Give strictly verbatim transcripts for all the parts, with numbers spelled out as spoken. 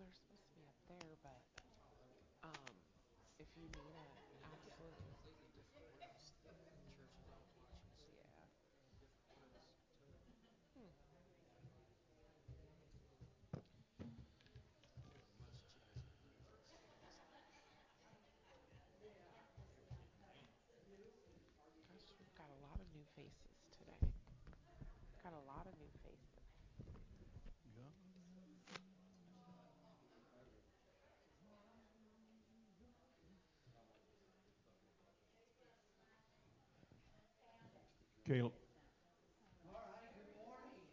they're supposed to be up there, but um, if you need it, absolutely. Yeah. Hmm. Gosh, we've got a lot of new faces today. Got a lot of new faces. Yeah. Caleb. All right, good morning.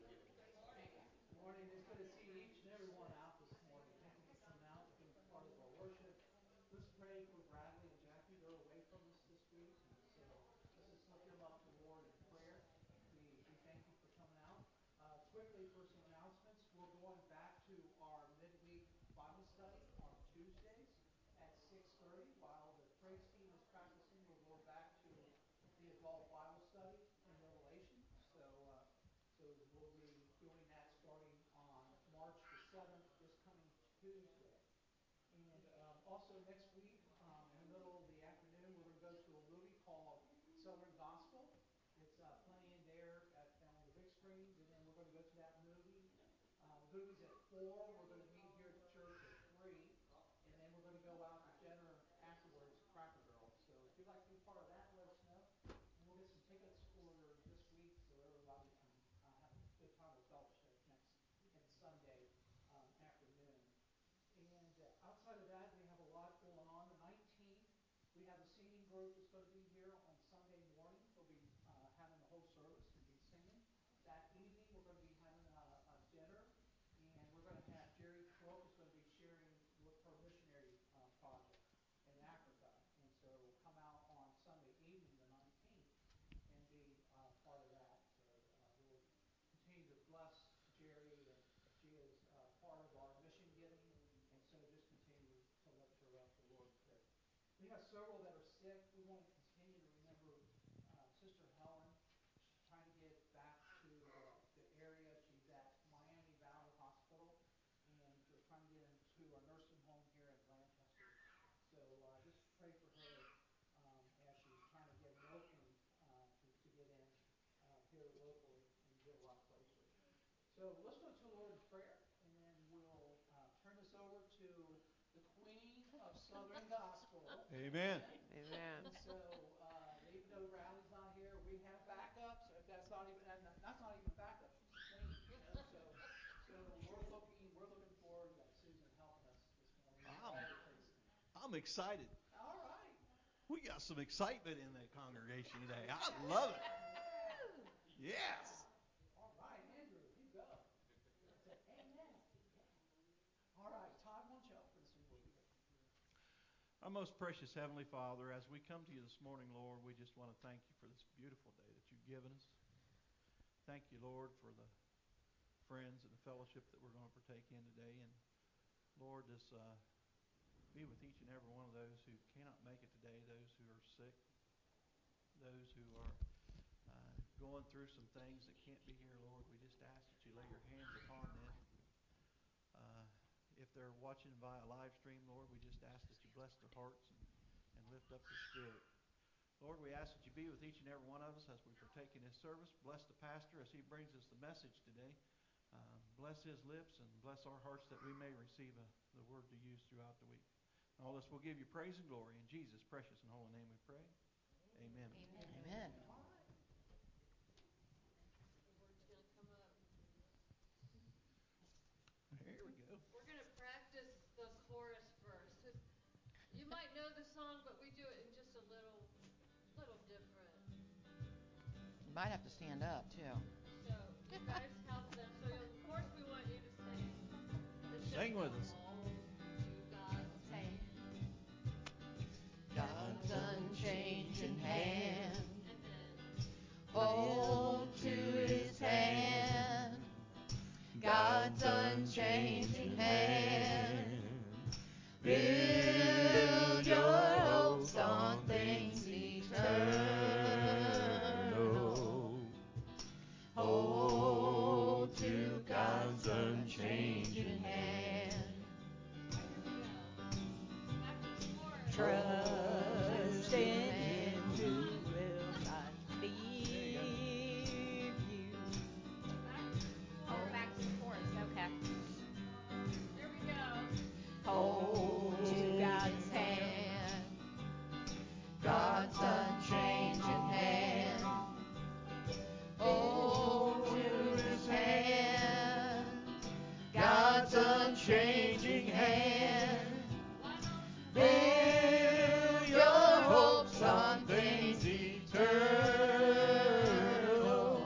Good morning. It's good to see each and every one out this morning. Thank you for coming out and being part of our worship. Let's pray for Bradley and Jackie. They're away from us this week, and so let's just lift them up to the Lord in prayer. We we thank you for coming out. Uh, quickly for some announcements, we're going back to our midweek Bible study on Tuesdays at six thirty. While the praise team is practicing, we're going back to the adult Bible study in Revelation. So. Uh, So we'll be doing that starting on March the seventh, this coming Tuesday. And um, also next week, um, in the middle of the afternoon, we're going to go to a movie called Southern Gospel. It's uh, playing there at on the big screens, and then we're going to go to that movie. Uh, the movie's at four. We're going to meet here at the church at three, and then we're going to go out to dinner afterwards at Cracker Barrel. So if you'd like to be part of that, let us know. And we'll get some tickets ordered this week so everybody can uh, have a good time of fellowship next next Sunday um, afternoon. And uh, outside of that, we have a lot going on. The nineteenth, we have a singing group that's going to be here on Sunday morning. They'll be uh, having the whole service and be singing. That evening, we're going to be having a, a dinner, and we're going to have Jerry Crook is going to be sharing with her missionary uh, project in Africa. And so come out on Sunday evening, the nineteenth, and be uh, part of that. So uh, we'll continue to bless Jerry, and she is uh, part of our mission giving, and so just continue to lift her up to the Lord in prayer. We have several that are sick. We want to continue to remember uh, Sister Helen. She's trying to get back to the, the area. She's at Miami Valley Hospital, and they're trying to get into a nursing home here in Blanchester. So uh, just pray for her um, as she's trying to get morphine uh, to, to get in uh, here locally and get a lot closer. So let's go to the Lord in prayer, and then we'll uh, turn this over to the Queen of Southern Gospel. Amen. Amen. Amen. And so, uh, even though Bradley's not here, we have backups. If that's not even, and that's not even a backup. She's the queen, you know. So, so we're looking, we're looking forward to Susan helping us this morning with I'm, all the praise team. I'm excited. All right. We got some excitement in that congregation today. I love it. Yes. All right, Andrew, you go. Say amen. Yeah. All right, Todd, why don't you open us in word of prayer? Our most precious Heavenly Father, as we come to you this morning, Lord, we just want to thank you for this beautiful day that you've given us. Thank you, Lord, for the friends and the fellowship that we're going to partake in today. And Lord, just uh, be with each and every one of those who cannot make it today, those who are sick, those who are uh, going through some things that can't be here, Lord. We just ask that you lay your hands upon them. Uh, if they're watching via live stream, Lord, we just ask that you bless their hearts and, and lift up their spirit. Lord, we ask that you be with each and every one of us as we partake in this service. Bless the pastor as he brings us the message today. Uh, bless his lips and bless our hearts that we may receive a, the word to use throughout the week. And all this will give you praise and glory. In Jesus' precious and holy name we pray. Amen. Amen. Amen. All right. The word's going to come up. Here we go. We're going to practice the chorus first. You might know the song, but we do it in just a little, little different. You might have to stand up, too. So you guys help them. So of course we want you to sing. This Sing with us. Hold to God's hand. God's unchanging hand. And then Hold to his hand. God's unchanging hand. Build your hopes on things eternal. Hold to God's unchanging hand. Trust in Him who will not leave you. Oh, back to the chorus. Okay. Here we go. Hold to God's hand, God's unchanging hand. Hold to His hand, God's unchanging hand. Build your hopes on things eternal.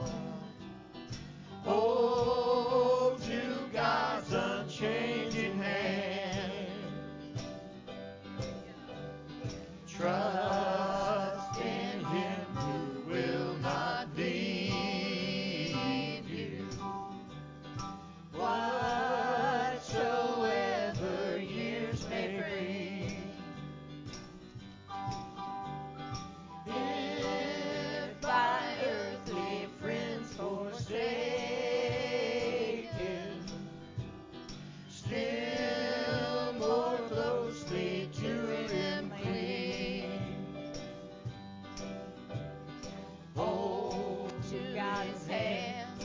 Hold to God's unchanging hand. Trust in Him who will not leave you. Whatsoever years may bring, if by earthly friends forsaken, still more closely to Him cling. Hold to God's hand,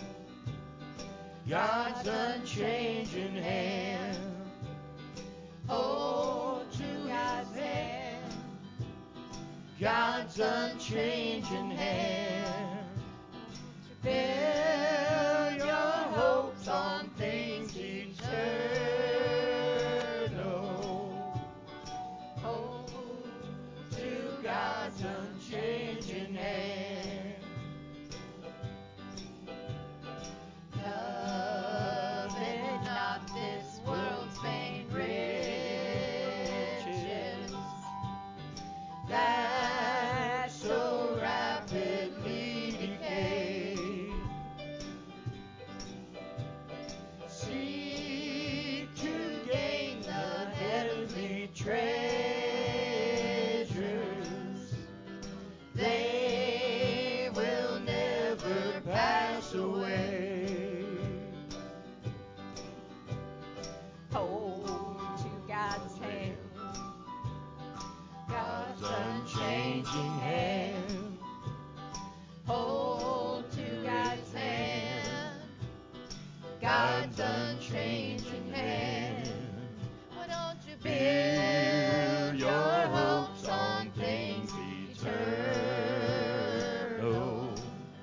God's unchanging hand. Hold to God's hand, God's unchanging hand. Build your hopes on things eternal. Hold to God's unchanging hand. Covet not this world's vain riches that so rapidly decay. Seek to gain the heavenly treasures. They will never pass away. Hold to God's hand, God's unchanging hand. Hold to God's hand, God's unchanging hand. Why don't you build your hopes on things eternal?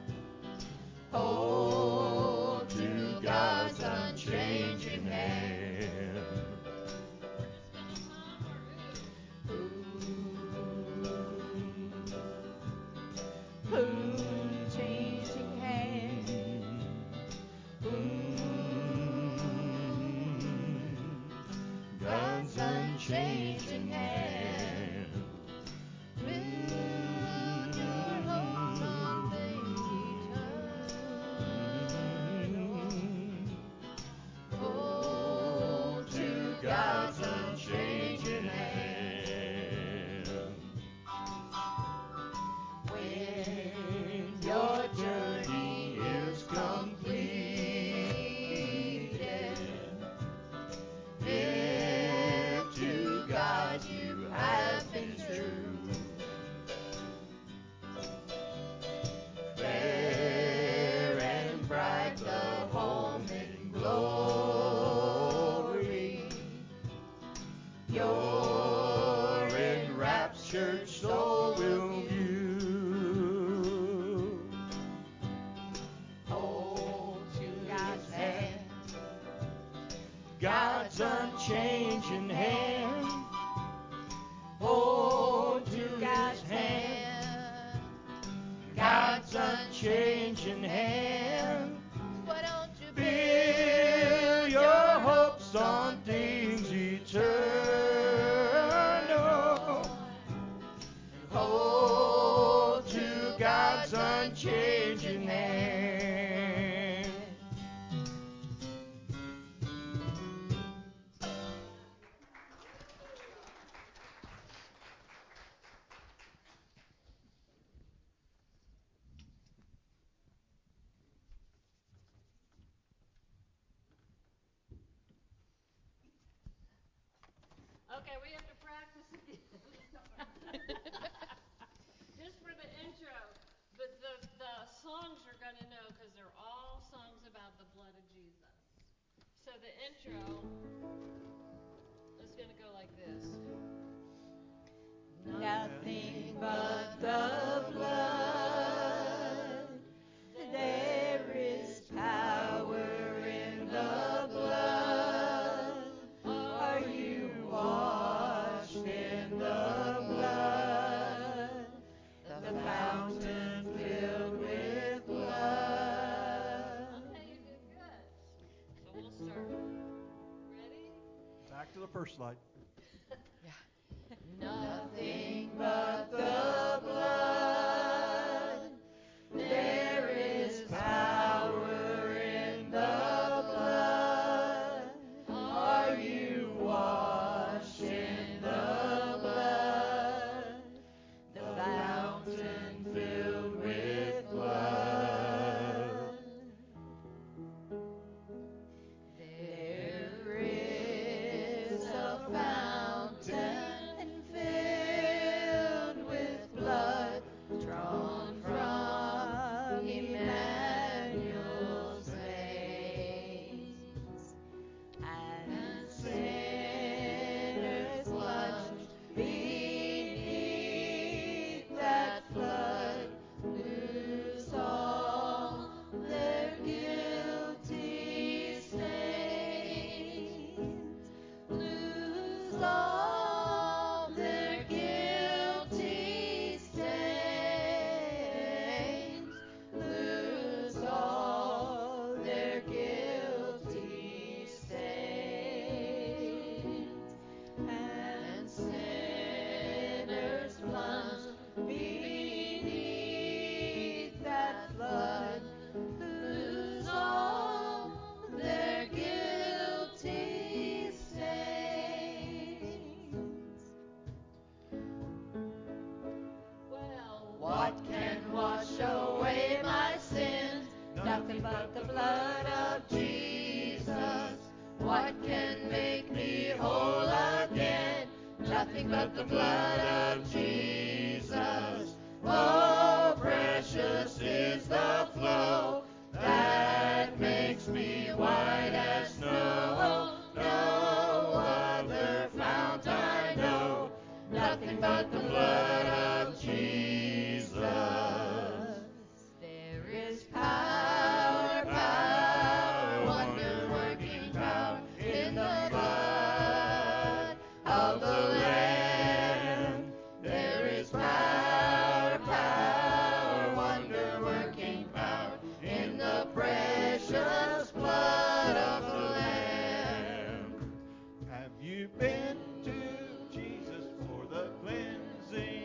Hold to God's unchanging hand. We're just gonna hum or who? Who changing hand? God's unchanging hand. Build your hopes on things eternal. Hold to God's unchanging hand. When your journey is completed, if to God you have been true, fair and bright the home in glory, your enraptured soul will view. Hold to God's hand, God's unchanging hand. Hold to God's hand, God's unchanging hand. Why don't you build your hopes on things eternal? Hold to God's unchanging hand. Okay, we have to practice again. intro is going to go like this. Nothing but the blood. There is power in the blood. Are you washed in the blood? The fountain filled with blood. Okay, you did good. So we'll start. Ready? Back to the first slide. Nothing but the blood. There is power in the blood. Are you washed in the blood? The fountain filled with blood. There is a fountain filled with blood, drawn from Emmanuel's veins, and sinners plunged beneath that flood lose all their guilty stains, lose all their guilty stains, lose all their guilty stains, and sinners plunged beneath that flood lose all their guilty stains. Well, what can wash away my sins? Nothing but the blood of Jesus. What can make me whole again? Nothing but the blood of Jesus. Oh, precious is the flow that makes me white as snow. No other fount I know. Nothing but the blood of Jesus. There is power, power, wonder-working power in the blood of the Lamb. There is power, power, wonder-working power in the precious blood of the Lamb. Have you been to Jesus for the cleansing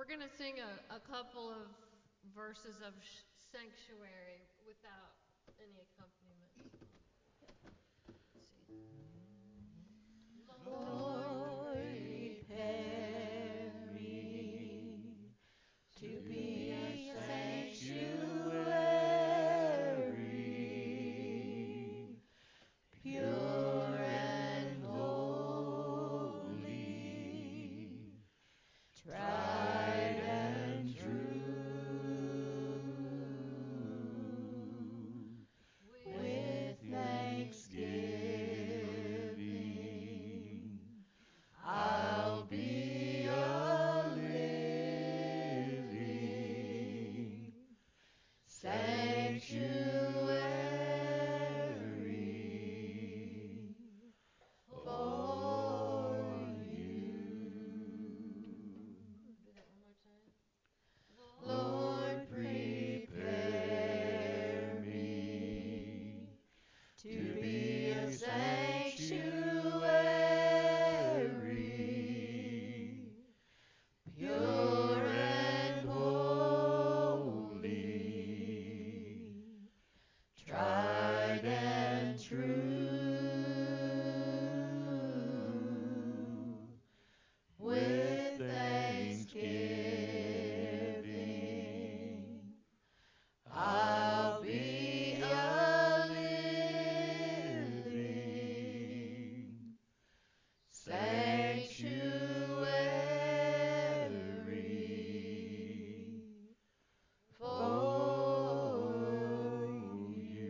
we're going to sing a, a couple of verses of sh- Sanctuary without any accompaniment. Let's see. Lord, prepare me to be a sanctuary, pure and holy, tried and true. With thanksgiving, I'll be a living sanctuary for you. Do that one more time. Lord, prepare me to be a sanctuary, pure and holy, tried and true. With thanksgiving, I'll be a living sanctuary for you.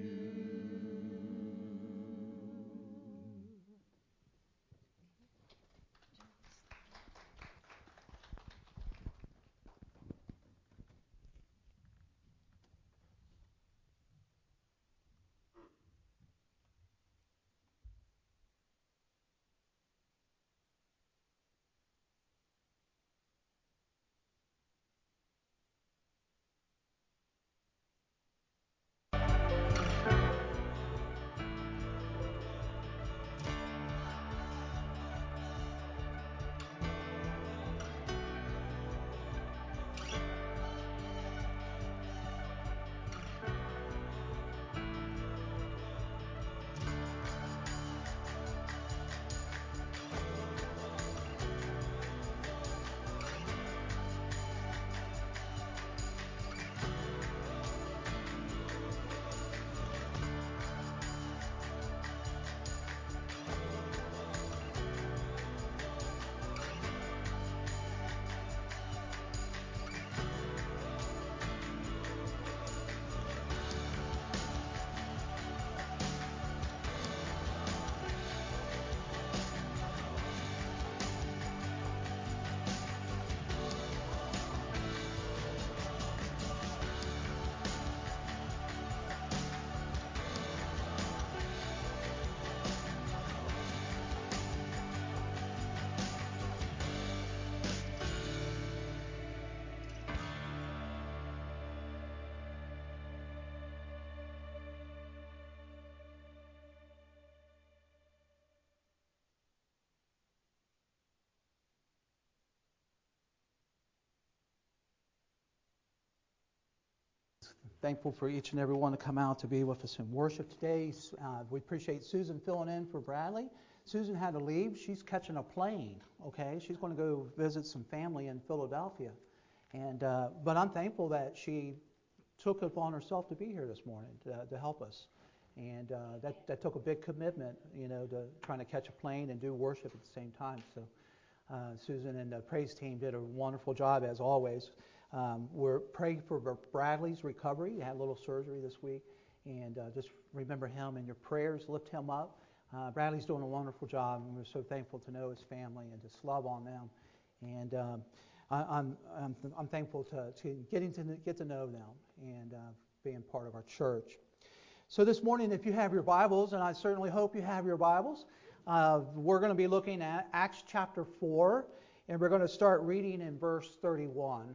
Thankful for each and every one to come out to be with us in worship today. Uh, we appreciate Susan filling in for Bradley. Susan had to leave. She's catching a plane, okay? She's going to go visit some family in Philadelphia. And uh, but I'm thankful that she took it upon herself to be here this morning to, to help us. And uh, that, that took a big commitment, you know, to trying to catch a plane and do worship at the same time. So uh, Susan and the praise team did a wonderful job as always. Um, we're praying for Bradley's recovery. He had a little surgery this week. And uh, just remember him in your prayers. Lift him up. Uh, Bradley's doing a wonderful job, and we're so thankful to know his family and just love on them. And um, I, I'm, I'm I'm thankful to, to getting to get to know them and uh, being part of our church. So this morning, if you have your Bibles, and I certainly hope you have your Bibles, uh, we're going to be looking at Acts chapter four, and we're going to start reading in verse thirty-one.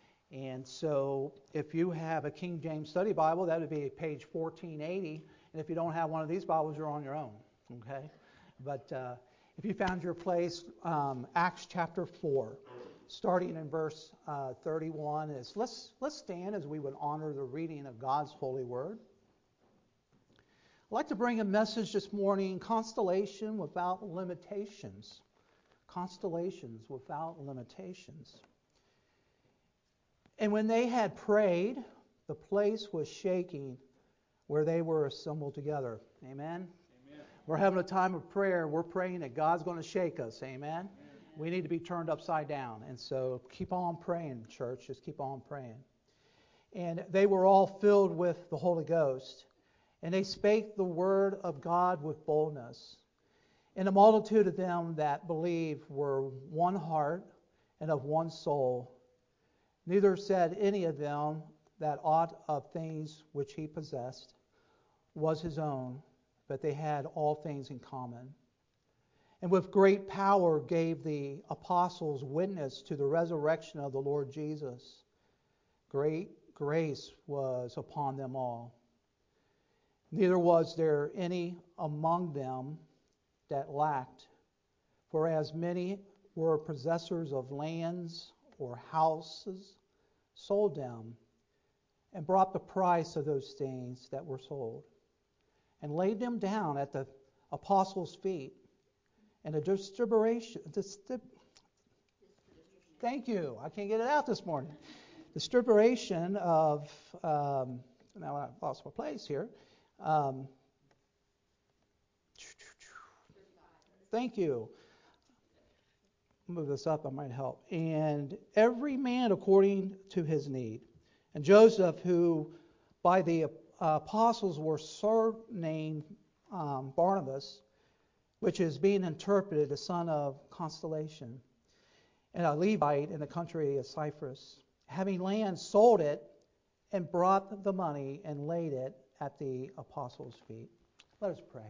And so if you have a King James Study Bible, that would be page fourteen eighty. And if you don't have one of these Bibles, you're on your own. Okay? But uh, if you found your place, um, Acts chapter four. starting in verse uh, thirty-one. Is let's let's stand as we would honor the reading of God's holy word. I'd like to bring a message this morning: constellation without limitations. Constellations without limitations. And when they had prayed, the place was shaking where they were assembled together. Amen? Amen. We're having a time of prayer. We're praying that God's going to shake us. Amen? Amen. We need to be turned upside down. And so keep on praying, church. Just keep on praying. And they were all filled with the Holy Ghost. And they spake the word of God with boldness. And a multitude of them that believed were one heart and of one soul. Neither said any of them that aught of things which he possessed was his own, but they had all things in common. And with great power gave the apostles witness to the resurrection of the Lord Jesus. Great grace was upon them all. Neither was there any among them that lacked, for as many were possessors of lands or houses, sold them, and brought the price of those things that were sold, and laid them down at the apostles' feet. And a distribution, distrib, thank you, I can't get it out this morning. Distribution of, um, now I've lost my place here. Um, thank you. Move this up, I might help. And every man according to his need. And Joseph, who by the uh, apostles were surnamed um, Barnabas, which is being interpreted the son of constellation, and a Levite in the country of Cyprus, having land, sold it, and brought the money and laid it at the apostles' feet. Let us pray.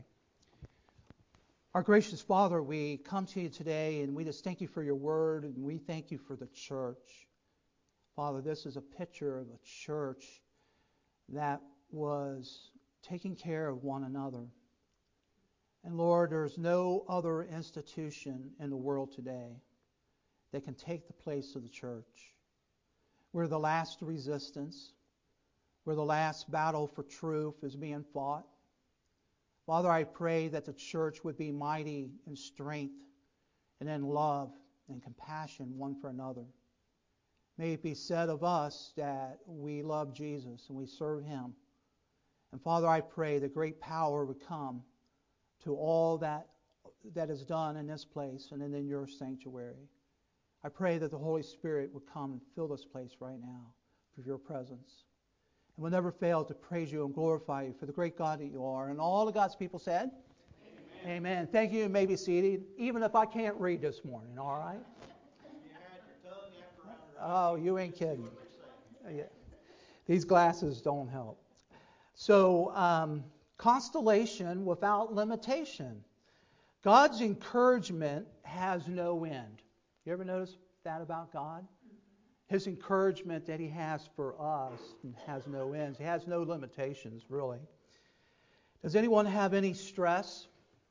Our gracious Father, we come to you today and we just thank you for your word, and we thank you for the church. Father, this is a picture of a church that was taking care of one another. And Lord, there's no other institution in the world today that can take the place of the church. We're the last resistance. We're the last battle for truth is being fought. Father, I pray that the church would be mighty in strength and in love and compassion one for another. May it be said of us that we love Jesus and we serve Him. And Father, I pray that great power would come to all that that is done in this place and in your sanctuary. I pray that the Holy Spirit would come and fill this place right now with your presence. And we'll never fail to praise you and glorify you for the great God that you are. And all of God's people said, Amen. Amen. Thank you. You may be seated, even if I can't read this morning, all right? You had your tongue after around. Oh, you ain't kidding. Yeah. These glasses don't help. So, um, constellation without limitation. God's encouragement has no end. You ever notice that about God? His encouragement that He has for us has no ends. He has no limitations, really. Does anyone have any stress?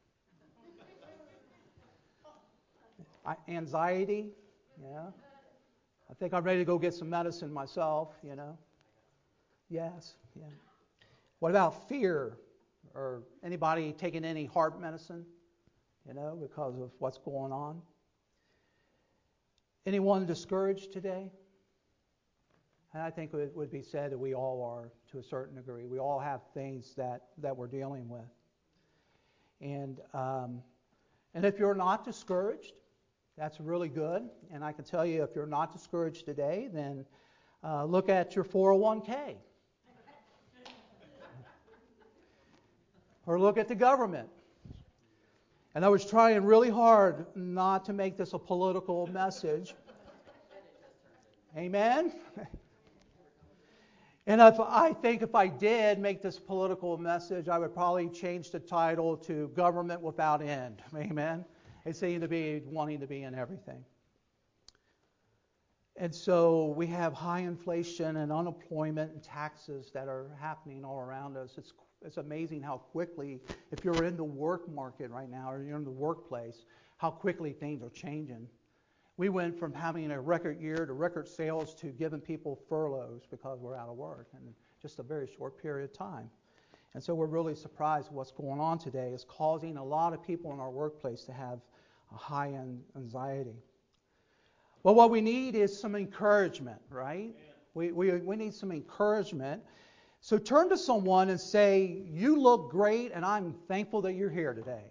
Anxiety? Yeah. I think I'm ready to go get some medicine myself, you know. Yes, yeah. What about fear? Or anybody taking any heart medicine, you know, because of what's going on? Anyone discouraged today? And I think it would be said that we all are to a certain degree. We all have things that, that we're dealing with. And um, and if you're not discouraged, that's really good. And I can tell you, if you're not discouraged today, then uh, look at your four oh one k. Or look at the government. And I was trying really hard not to make this a political message. Amen? And if I think if I did make this political message, I would probably change the title to Government Without End. Amen? They seem to be wanting to be in everything. And so we have high inflation and unemployment and taxes that are happening all around us. It's it's amazing how quickly, if you're in the work market right now or you're in the workplace, how quickly things are changing. We went from having a record year to record sales to giving people furloughs because we're out of work in just a very short period of time. And so we're really surprised what's going on today is causing a lot of people in our workplace to have a high anxiety. Well, what we need is some encouragement, right? We, we, we need some encouragement. So turn to someone and say, you look great, and I'm thankful that you're here today.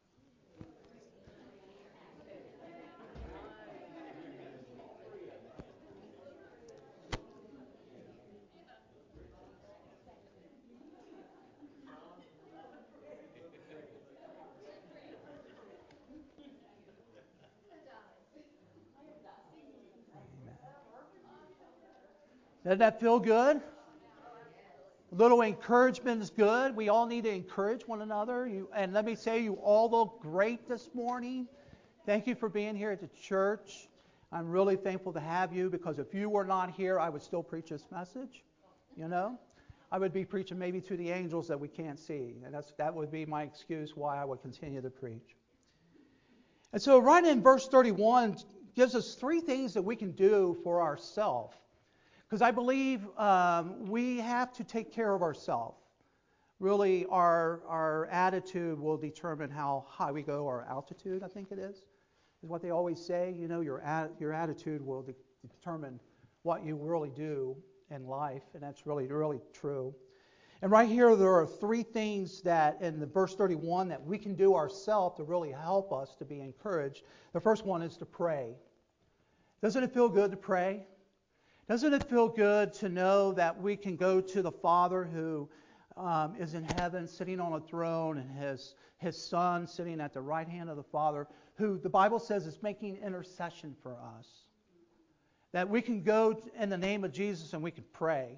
Doesn't that feel good? A little encouragement is good. We all need to encourage one another. You, and let me say, you all look great this morning. Thank you for being here at the church. I'm really thankful to have you, because if you were not here, I would still preach this message. You know, I would be preaching maybe to the angels that we can't see, and that's that would be my excuse why I would continue to preach. And so, right in verse thirty-one gives us three things that we can do for ourselves. Because I believe um, we have to take care of ourselves. Really, our our attitude will determine how high we go, or altitude, I think it is, is what they always say. You know, your at, your attitude will de- determine what you really do in life, and that's really, really true. And right here, there are three things that in the verse thirty-one that we can do ourselves to really help us to be encouraged. The first one is to pray. Doesn't it feel good to pray? Doesn't it feel good to know that we can go to the Father who um, is in heaven, sitting on a throne, and his, his Son sitting at the right hand of the Father, who the Bible says is making intercession for us? That we can go in the name of Jesus and we can pray.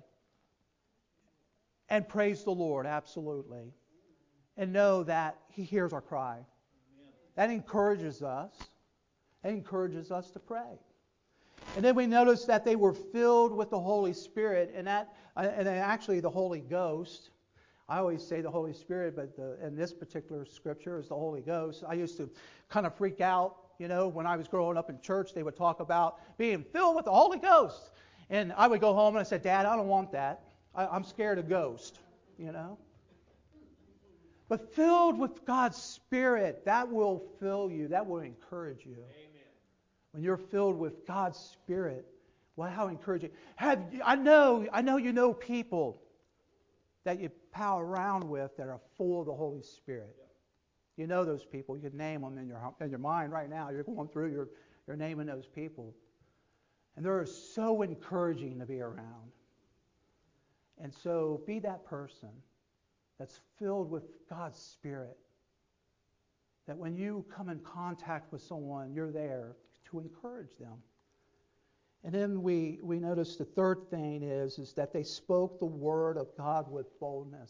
And praise the Lord, absolutely. And know that He hears our cry. That encourages us. That encourages us to pray. And then we notice that they were filled with the Holy Spirit, and that, and actually the Holy Ghost. I always say the Holy Spirit, but the, in this particular scripture is the Holy Ghost. I used to kind of freak out, you know, when I was growing up in church. They would talk about being filled with the Holy Ghost, and I would go home and I said, "Dad, I don't want that. I, I'm scared of ghosts," you know. But filled with God's Spirit, that will fill you. That will encourage you. When you're filled with God's Spirit, well, how encouraging! Have I know I know you know people that you pal around with that are full of the Holy Spirit. You know those people. You can name them in your in your mind right now. You're going through. You're you're naming those people, and they're so encouraging to be around. And so, be that person that's filled with God's Spirit. That when you come in contact with someone, you're there to encourage them. And then we, we notice the third thing is, is that they spoke the Word of God with boldness.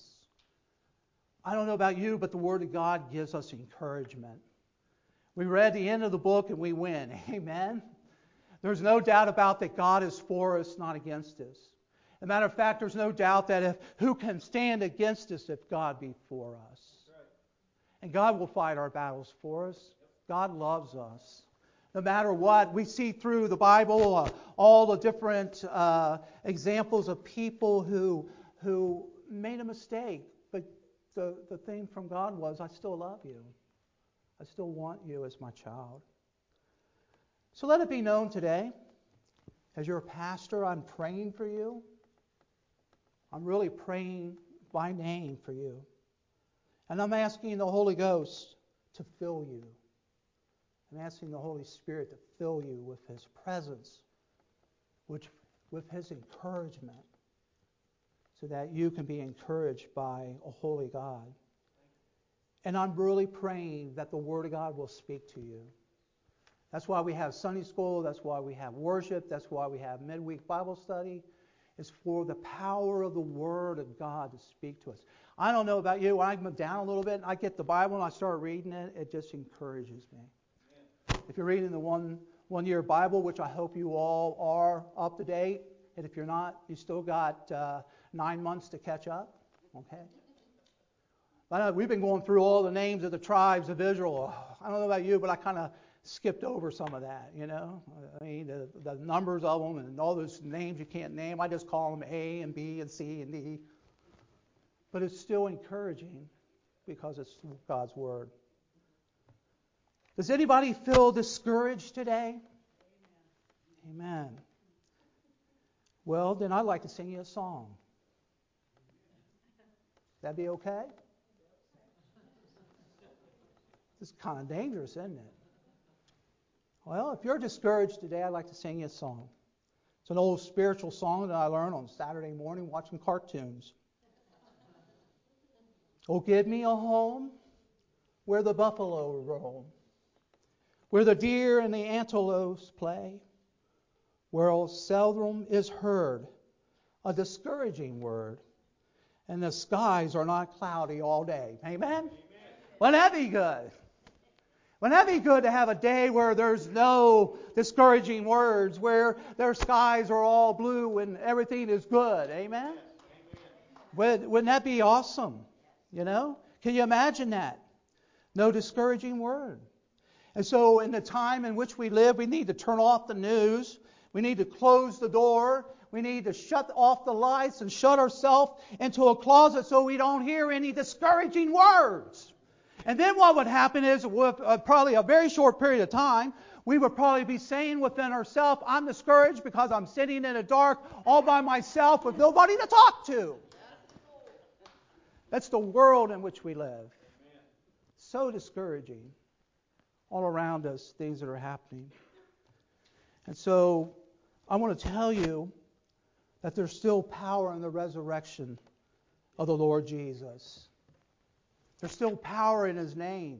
I don't know about you, but the Word of God gives us encouragement. We read the end of the book and we win. Amen? There's no doubt about that God is for us, not against us. As a matter of fact, there's no doubt that if who can stand against us if God be for us. And God will fight our battles for us. God loves us. No matter what, we see through the Bible uh, all the different uh, examples of people who who made a mistake. But the, the thing from God was, I still love you. I still want you as my child. So let it be known today, as your pastor, I'm praying for you. I'm really praying by name for you. And I'm asking the Holy Ghost to fill you. I'm asking the Holy Spirit to fill you with His presence, which, with His encouragement, so that you can be encouraged by a holy God. And I'm really praying that the Word of God will speak to you. That's why we have Sunday school. That's why we have worship. That's why we have midweek Bible study. It's for the power of the Word of God to speak to us. I don't know about you. When I come down a little bit, I get the Bible and I start reading it. It just encourages me. If you're reading the one one year Bible, which I hope you all are up to date, and if you're not, you still got uh, nine months to catch up. Okay. I know we've been going through all the names of the tribes of Israel. I don't know about you, but I kind of skipped over some of that, you know. I mean, the, the numbers of them and all those names you can't name. I just call them A and B and C and D. But it's still encouraging because it's God's Word. Does anybody feel discouraged today? Amen. Amen. Well, then I'd like to sing you a song. That'd be okay? It's kind of dangerous, isn't it? Well, if you're discouraged today, I'd like to sing you a song. It's an old spiritual song that I learned on Saturday morning watching cartoons. Oh, give me a home where the buffalo roam, where the deer and the antelopes play, where seldom is heard a discouraging word, and the skies are not cloudy all day. Amen? Amen. Wouldn't that be good? Wouldn't that be good to have a day where there's no discouraging words, where their skies are all blue and everything is good? Amen? Wouldn't, wouldn't that be awesome? You know? Can you imagine that? No discouraging word. And so in the time in which we live, we need to turn off the news. We need to close the door. We need to shut off the lights and shut ourselves into a closet so we don't hear any discouraging words. And then what would happen is, with uh, probably a very short period of time, we would probably be saying within ourselves, I'm discouraged because I'm sitting in the dark all by myself with nobody to talk to. That's the world in which we live. So discouraging. All around us, things that are happening. And so I want to tell you that there's still power in the resurrection of the Lord Jesus. There's still power in His name.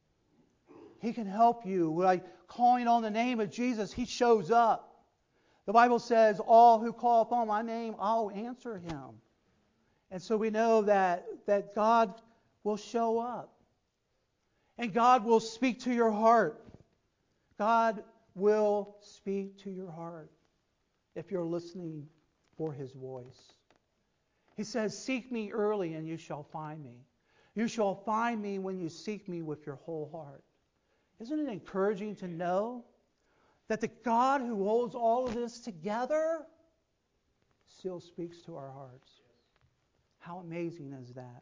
He can help you. By calling on the name of Jesus, He shows up. The Bible says, all who call upon my name, I'll answer him. And so we know that, that God will show up. And God will speak to your heart. God will speak to your heart if you're listening for His voice. He says, seek me early and you shall find me. You shall find me when you seek me with your whole heart. Isn't it encouraging to know that the God who holds all of this together still speaks to our hearts? How amazing is that?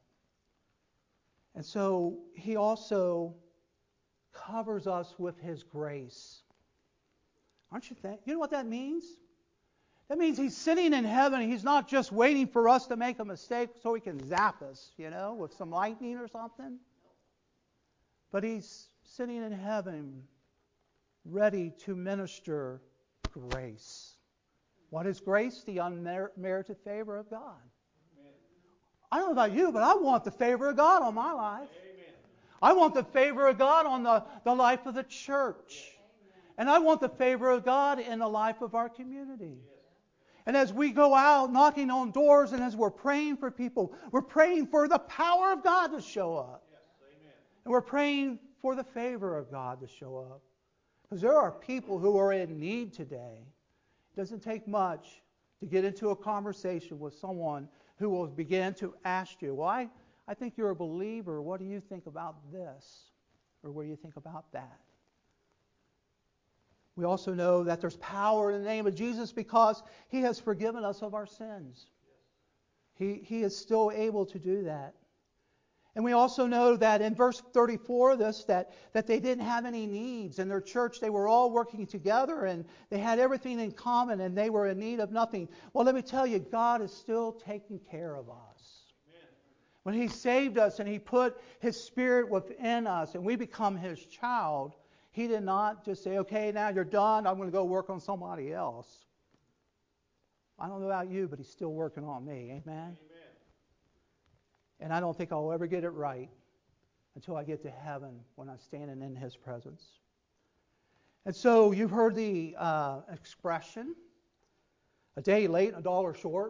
And so He also covers us with His grace. Aren't you think? You know what that means? That means He's sitting in heaven. He's not just waiting for us to make a mistake so He can zap us, you know, with some lightning or something. But He's sitting in heaven ready to minister grace. What is grace? The unmerited favor of God. Amen. I don't know about you, but I want the favor of God on my life. Amen. I want the favor of God on the, the life of the church. Amen. And I want the favor of God in the life of our community. Yes. And as we go out knocking on doors and as we're praying for people, we're praying for the power of God to show up. Yes. Amen. And we're praying for the favor of God to show up. Because there are people who are in need today. It doesn't take much to get into a conversation with someone who will begin to ask you, well, I, I think you're a believer. What do you think about this? Or what do you think about that? We also know that there's power in the name of Jesus because He has forgiven us of our sins. He, he is still able to do that. And we also know that in verse thirty-four of this, that, that they didn't have any needs. In their church, they were all working together and they had everything in common and they were in need of nothing. Well, let me tell you, God is still taking care of us. Amen. When He saved us and He put His Spirit within us and we become His child, He did not just say, okay, now you're done. I'm going to go work on somebody else. I don't know about you, but He's still working on me. Amen? Amen. And I don't think I'll ever get it right until I get to heaven when I'm standing in His presence. And so you've heard the uh, expression, a day late, a dollar short.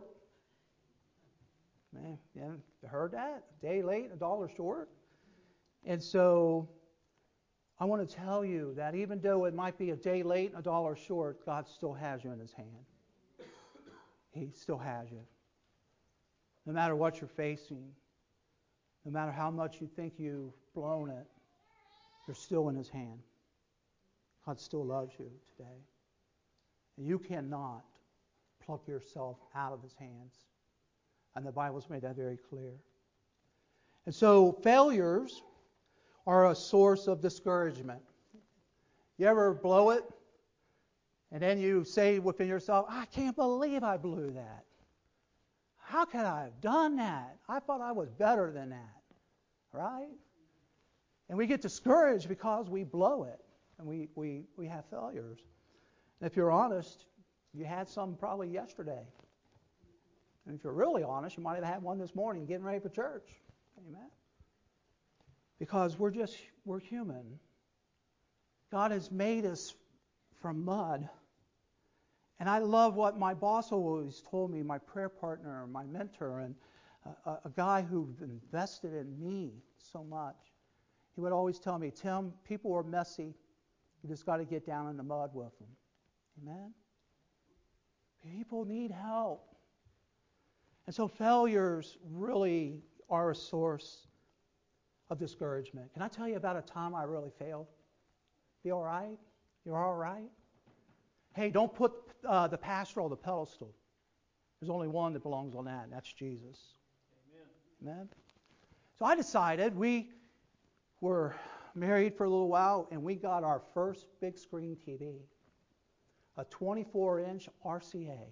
Man, yeah, you heard that? A day late, a dollar short. And so I want to tell you that even though it might be a day late, a dollar short, God still has you in His hand. He still has you. No matter what you're facing, no matter how much you think you've blown it, you're still in His hand. God still loves you today. And you cannot pluck yourself out of His hands. And the Bible's made that very clear. And so failures are a source of discouragement. You ever blow it? And then you say within yourself, I can't believe I blew that. How could I have done that? I thought I was better than that. Right? And we get discouraged because we blow it. And we, we, we have failures. And if you're honest, you had some probably yesterday. And if you're really honest, you might have had one this morning getting ready for church. Amen? Because we're just, we're human. God has made us from mud. And I love what my boss always told me, my prayer partner, my mentor, and a, a guy who invested in me so much. He would always tell me, Tim, people are messy. You just got to get down in the mud with them. Amen? People need help. And so failures really are a source of discouragement. Can I tell you about a time I really failed? You all right? You're all right? Hey, don't put uh, the pastor on the pedestal. There's only one that belongs on that, and that's Jesus. Amen. Amen? So I decided, we were married for a little while, and we got our first big screen T V. A twenty-four inch R C A.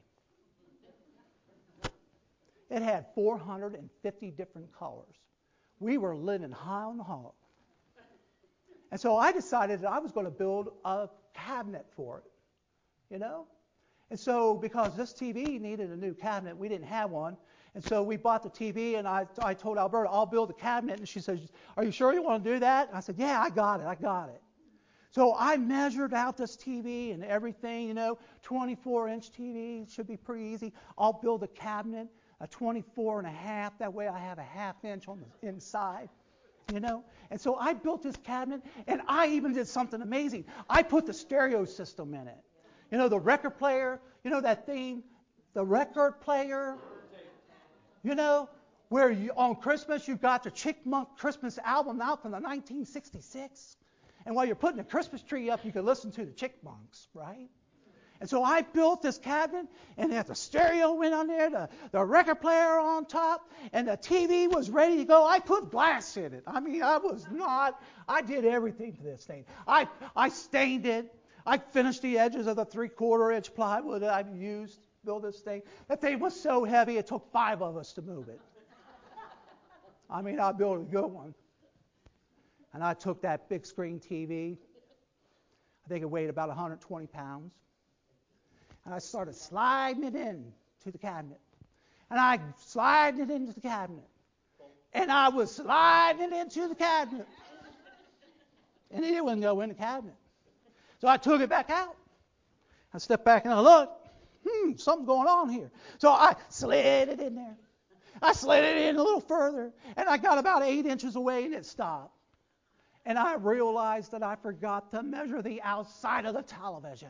It had four hundred fifty different colors. We were living high on the hog. And so I decided that I was going to build a cabinet for it. You know? And so because this T V needed a new cabinet, we didn't have one. And so we bought the T V, and I, I told Alberta, I'll build a cabinet. And she says, are you sure you want to do that? And I said, yeah, I got it. I got it. So I measured out this T V and everything, you know, twenty-four inch T V should be pretty easy. I'll build a cabinet, a twenty-four and a half. That way I have a half inch on the inside, you know. And so I built this cabinet, and I even did something amazing. I put the stereo system in it. You know, the record player, you know that thing, the record player, you know, where you, on Christmas you got the Chickmunk Christmas album out from the nineteen sixty-six. And while you're putting the Christmas tree up, you can listen to the Chickmunks, right? And so I built this cabinet, and the stereo went on there, the, the record player on top, and the T V was ready to go. I put glass in it. I mean, I was not, I did everything to this thing. I, I stained it. I finished the edges of the three-quarter inch plywood that I used to build this thing. That thing was so heavy, it took five of us to move it. I mean, I built a good one. And I took that big screen T V, I think it weighed about one hundred twenty pounds, and I started sliding it in to the cabinet. And I sliding it into the cabinet. And I was sliding it into the cabinet. And it wouldn't go in the cabinet. So I took it back out. I stepped back and I looked, hmm, something's going on here. So I slid it in there. I slid it in a little further, and I got about eight inches away, and it stopped. And I realized that I forgot to measure the outside of the television.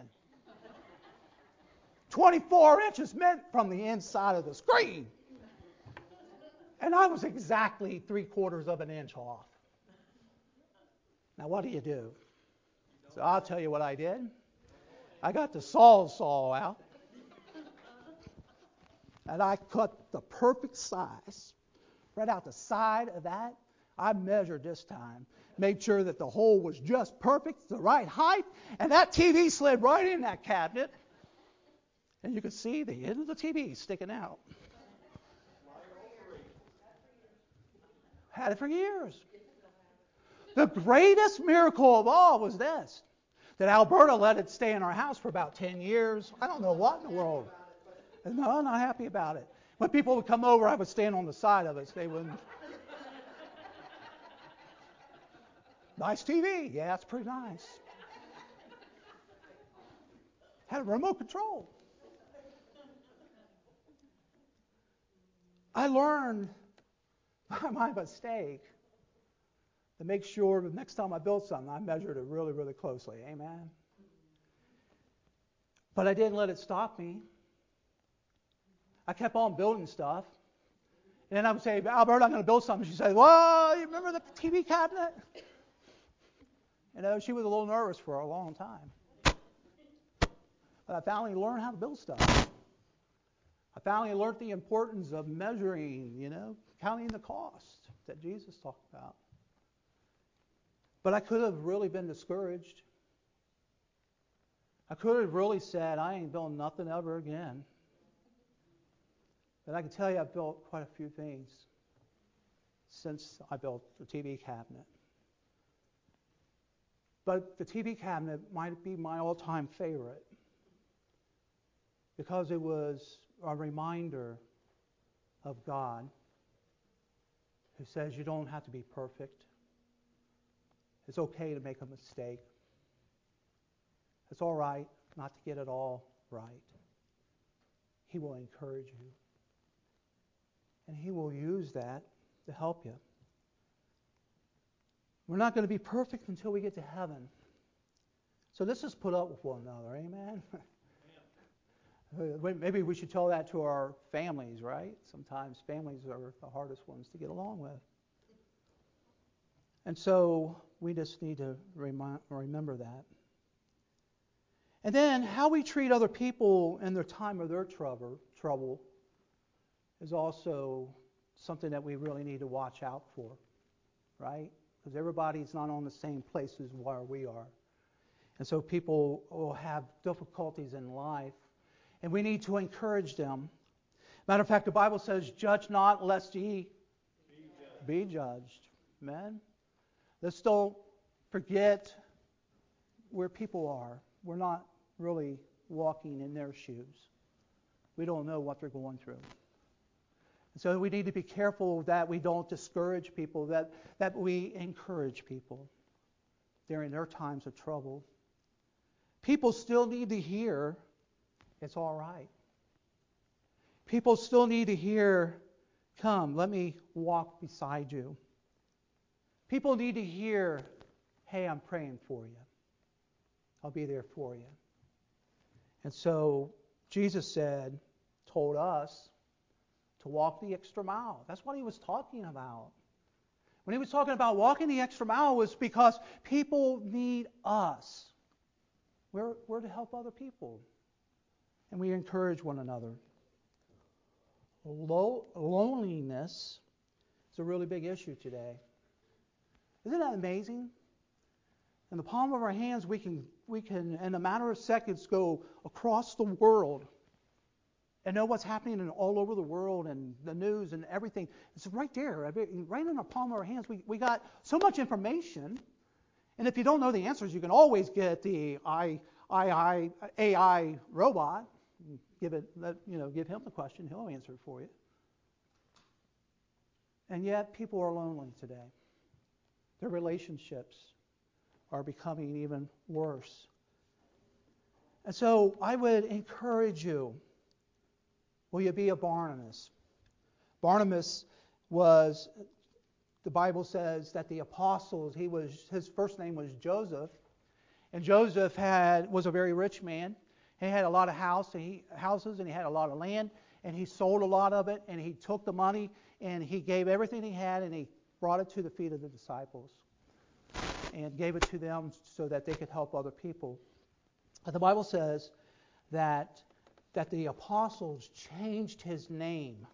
twenty-four inches meant from the inside of the screen. And I was exactly three quarters of an inch off. Now, what do you do? So I'll tell you what I did. I got the Sawzall out. And I cut the perfect size right out the side of that. I measured this time. Made sure that the hole was just perfect, the right height, and that T V slid right in that cabinet. And you could see the end of the T V sticking out. Had it for years. The greatest miracle of all was this, that Alberta let it stay in our house for about ten years. I don't know what in the world. No, I'm not happy about it. When people would come over, I would stand on the side of it. So they wouldn't. Nice T V. Yeah, it's pretty nice. Had a remote control. I learned by my mistake to make sure the next time I built something, I measured it really, really closely. Amen. But I didn't let it stop me. I kept on building stuff. And then I would say, Alberta, I'm going to build something. She'd say, well, you remember the T V cabinet? You know, she was a little nervous for a long time. But I finally learned how to build stuff. I finally learned the importance of measuring, you know, counting the cost that Jesus talked about. But I could have really been discouraged. I could have really said, I ain't building nothing ever again. But I can tell you I've built quite a few things since I built the T V cabinet. But the T V cabinet might be my all-time favorite because it was a reminder of God who says you don't have to be perfect. It's okay to make a mistake. It's all right not to get it all right. He will encourage you. And He will use that to help you. We're not going to be perfect until we get to heaven. So let's just put up with one another. Amen? Maybe we should tell that to our families, right? Sometimes families are the hardest ones to get along with. And so we just need to remind, remember that. And then how we treat other people in their time of their trouble, trouble is also something that we really need to watch out for, right? Because everybody's not on the same places where we are. And so people will have difficulties in life, and we need to encourage them. Matter of fact, the Bible says, judge not lest ye be judged. Be judged. Amen? Let's don't forget where people are. We're not really walking in their shoes. We don't know what they're going through. And so we need to be careful that we don't discourage people, that, that we encourage people during their times of trouble. People still need to hear it's all right. People still need to hear, come, let me walk beside you. People need to hear, hey, I'm praying for you. I'll be there for you. And so Jesus said, told us to walk the extra mile. That's what He was talking about. When He was talking about walking the extra mile, was because people need us. We're, we're to help other people. And we encourage one another. Low, loneliness is a really big issue today. Isn't that amazing? In the palm of our hands, we can, we can, in a matter of seconds, go across the world and know what's happening in, all over the world and the news and everything. It's right there, right in the palm of our hands. We, we got so much information. And if you don't know the answers, you can always get the I, I, I, A I robot. Give it, let, you know, give him the question. He'll answer it for you. And yet, people are lonely today. Their relationships are becoming even worse. And so, I would encourage you. Will you be a Barnabas? Barnabas was, the Bible says that the apostles, he was, his first name was Joseph, and Joseph had was a very rich man. He had a lot of house, and he, houses, and he had a lot of land, and he sold a lot of it, and he took the money, and he gave everything he had, and he brought it to the feet of the disciples, and gave it to them so that they could help other people. But the Bible says that that the apostles changed his name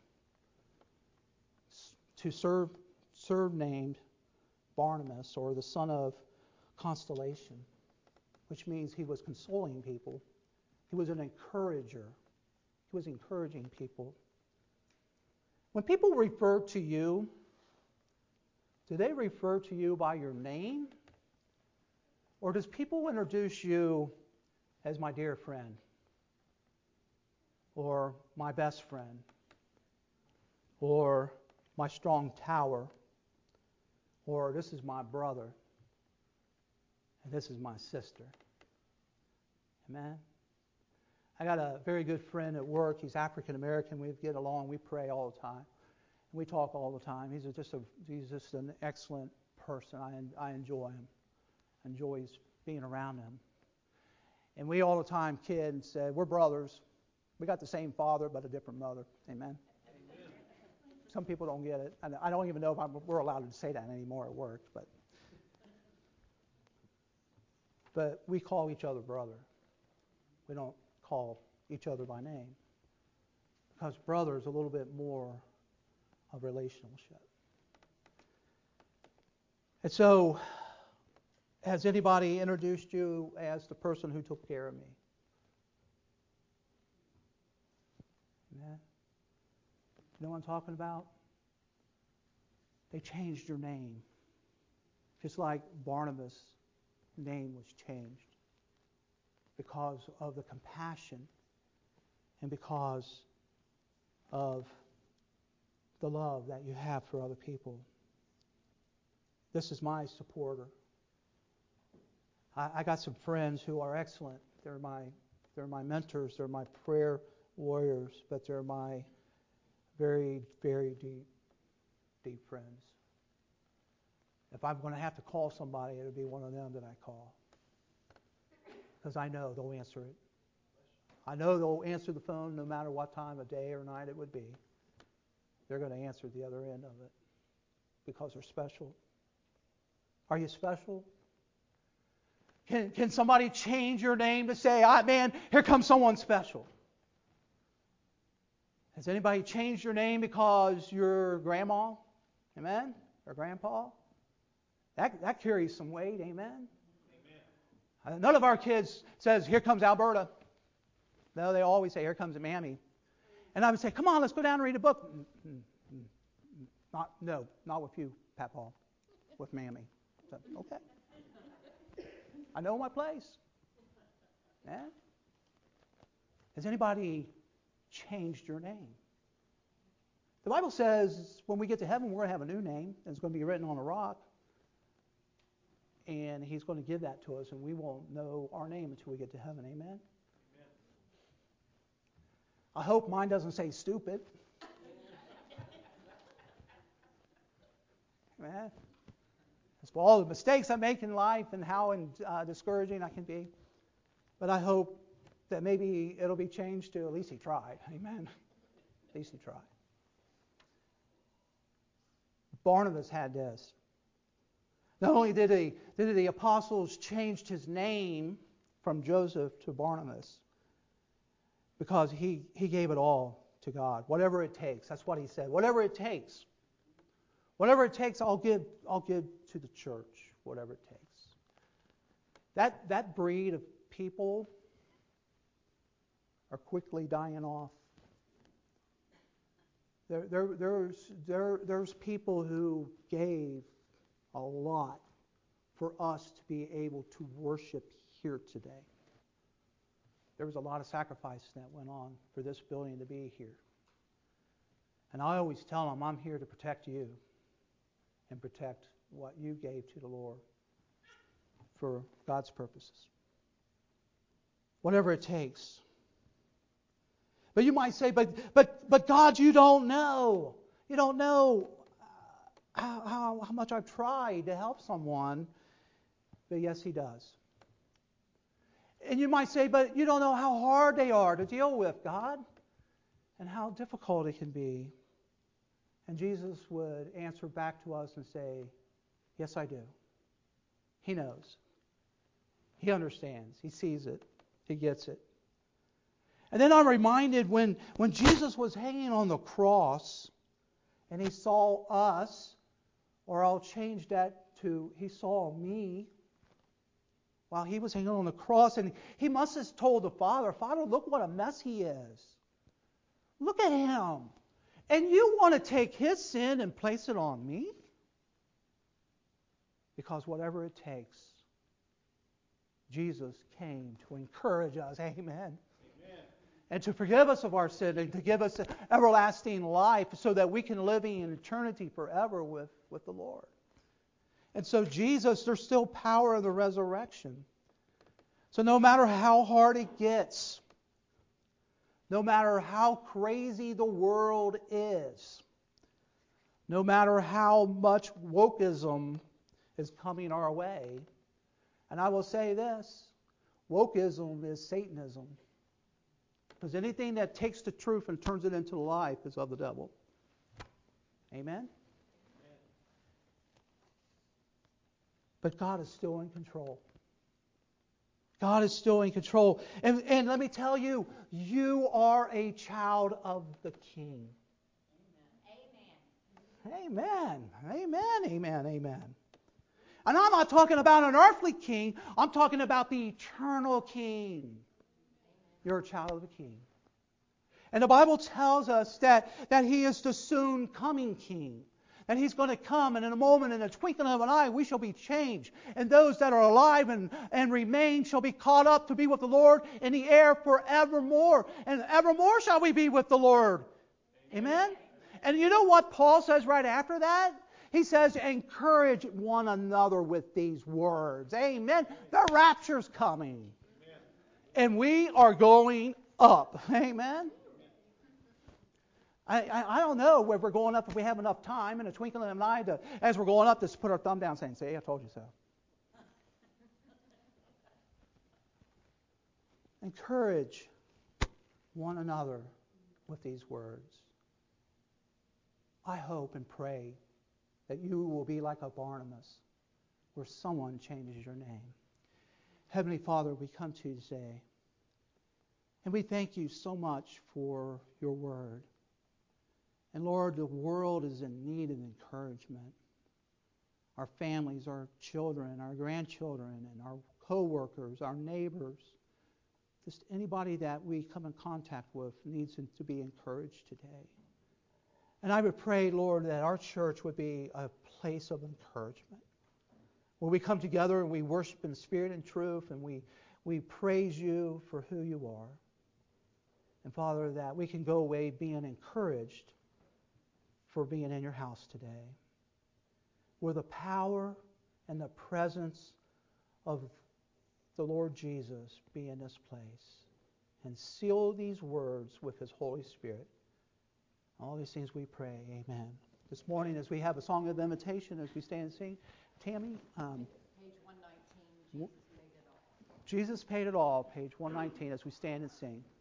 to serve, surnamed Barnabas, or the son of consolation, which means he was consoling people. He was an encourager. He was encouraging people. When people refer to you, do they refer to you by your name? Or does people introduce you as my dear friend? Or my best friend? Or my strong tower? Or this is my brother? And this is my sister? Amen? I got a very good friend at work. He's African American. We get along. We pray all the time. We talk all the time. He's just a he's just an excellent person. I I enjoy him. Enjoy being around him. And we all the time kid and say we're brothers. We got the same father but a different mother. Amen. Amen. Some people don't get it. I don't even know if I'm, we're allowed to say that anymore at work. But but we call each other brother. We don't call each other by name. Because brother is a little bit more of relationship. And so, has anybody introduced you as the person who took care of me? Amen. You know what I'm talking about? They changed your name. Just like Barnabas' name was changed. Because of the compassion and because of the love that you have for other people. This is my supporter. I, I got some friends who are excellent. They're my they're my mentors. They're my prayer warriors, but they're my very, very deep, deep friends. If I'm going to have to call somebody, it'll be one of them that I call. Because I know they'll answer it. I know they'll answer the phone no matter what time of day or night it would be. They're going to answer the other end of it because they're special. Are you special? Can, can somebody change your name to say, ah, man, here comes someone special? Has anybody changed your name because you're grandma? Amen? Or grandpa? That, that carries some weight. Amen? Amen. None of our kids says, here comes Alberta. No, they always say, here comes Mammy. And I would say, come on, let's go down and read a book. Not, no, not with you, Papa. With Mammy. So, okay. I know my place. Yeah? Has anybody changed your name? The Bible says when we get to heaven, we're going to have a new name. And it's going to be written on a rock. And He's going to give that to us, and we won't know our name until we get to heaven. Amen? Amen. I hope mine doesn't say stupid. Amen. As for all the mistakes I make in life and how uh, discouraging I can be. But I hope that maybe it'll be changed to at least he tried. Amen. At least he tried. Barnabas had this. Not only did, he, did the apostles change his name from Joseph to Barnabas, because he, he gave it all to God. Whatever it takes. That's what he said. Whatever it takes. Whatever it takes, I'll give, I'll give to the church. Whatever it takes. That, that breed of people are quickly dying off. There, there, there's, there, there's people who gave a lot for us to be able to worship here today. There was a lot of sacrifice that went on for this building to be here. And I always tell them, I'm here to protect you and protect what you gave to the Lord for God's purposes. Whatever it takes. But you might say, but but but God, you don't know. You don't know how, how, how much I've tried to help someone. But yes, He does. And you might say, but you don't know how hard they are to deal with, God, and how difficult it can be. And Jesus would answer back to us and say, yes, I do. He knows. He understands. He sees it. He gets it. And then I'm reminded when, when Jesus was hanging on the cross and He saw us, or I'll change that to He saw me, while He was hanging on the cross, and He must have told the Father, Father, look what a mess he is. Look at him. And you want to take his sin and place it on me? Because whatever it takes, Jesus came to encourage us. Amen. Amen. And to forgive us of our sin and to give us everlasting life so that we can live in eternity forever with, with the Lord. And so Jesus, there's still power in the resurrection. So no matter how hard it gets, no matter how crazy the world is, no matter how much wokeism is coming our way, and I will say this, wokeism is Satanism. Because anything that takes the truth and turns it into life is of the devil. Amen? But God is still in control. God is still in control. And, and let me tell you, you are a child of the King. Amen. Amen. Amen. Amen. And I'm not talking about an earthly king. I'm talking about the eternal King. You're a child of the King. And the Bible tells us that, that He is the soon coming King. That He's going to come, and in a moment, in a twinkling of an eye, we shall be changed. And those that are alive and, and remain shall be caught up to be with the Lord in the air forevermore. And evermore shall we be with the Lord. Amen? And you know what Paul says right after that? He says, encourage one another with these words. Amen. The rapture's coming. And we are going up. Amen. I, I, I don't know where we're going up if we have enough time in a twinkling of an eye to, as we're going up, just put our thumb down saying, see, I told you so. Encourage one another with these words. I hope and pray that you will be like a Barnabas, where someone changes your name. Heavenly Father, we come to you today, and we thank you so much for your word. And Lord, the world is in need of encouragement. Our families, our children, our grandchildren, and our co-workers, our neighbors, just anybody that we come in contact with needs to be encouraged today. And I would pray, Lord, that our church would be a place of encouragement, where we come together and we worship in spirit and truth, and we, we praise you for who you are. And Father, that we can go away being encouraged for being in your house today, where the power and the presence of the Lord Jesus be in this place, and seal these words with His Holy Spirit. All these things we pray. Amen. This morning, as we have a song of invitation, as we stand and sing, Tammy? Um, page one nineteen, Jesus paid it all. Jesus paid it all, page one nineteen, as we stand and sing.